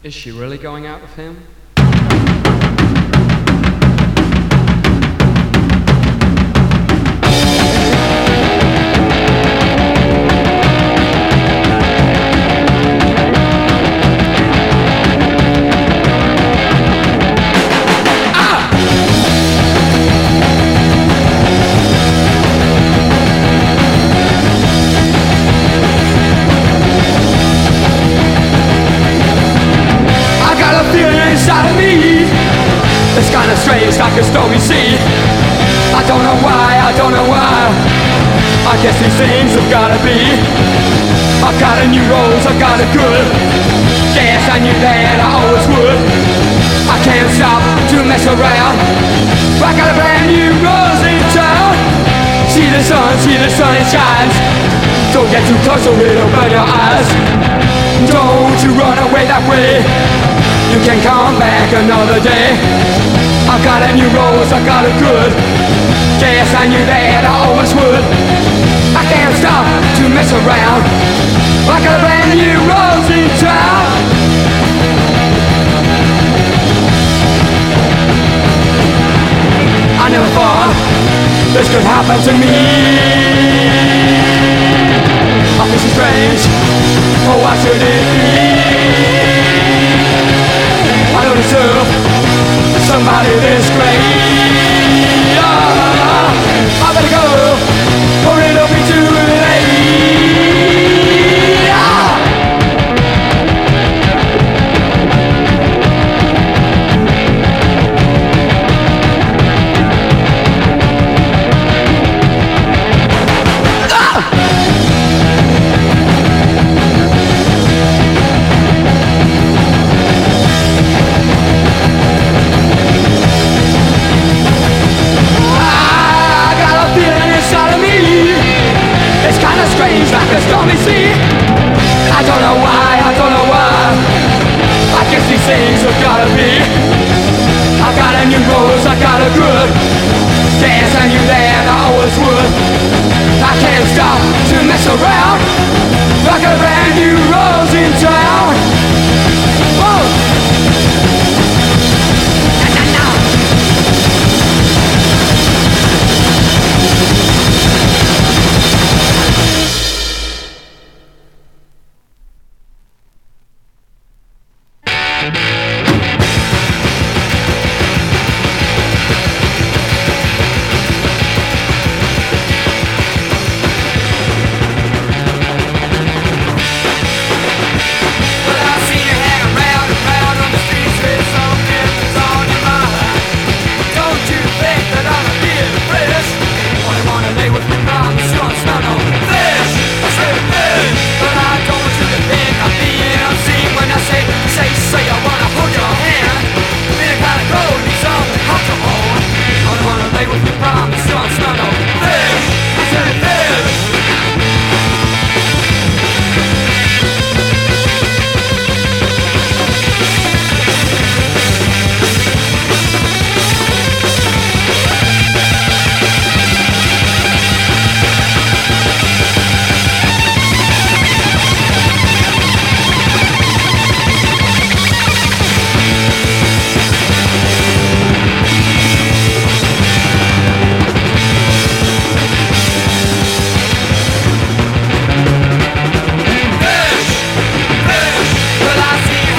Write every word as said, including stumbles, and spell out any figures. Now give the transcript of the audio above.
Is she really going out with him? It's kinda strange, like a stormy sea. I don't know why, I don't know why. I guess these things have gotta be. I've got a new rose, I got it good. Yes, I knew that I always would. I can't stop to mess around. I got a brand new rose in town. See the sun, see the sun, it shines. Don't get too close or it'll burn your eyes. Don't you run away that way. You can come back another day. I got a new rose, I got it good. Yes, I knew that I always would. I can't stop to mess around. I got a brand new rose in town. I never thought this could happen to me. I feel so strange. Oh, why should it be? I don't deserve somebody this great. Oh, I better go, or it'll be too late. Oh. Strange like a stormy sea. I don't know why, I don't know why. I guess these things have gotta be. I got a new rose, I got a good. Yes, I knew that I always would. I can't stop to mess around. I got a brand new rose in town. Whoa. Thank you.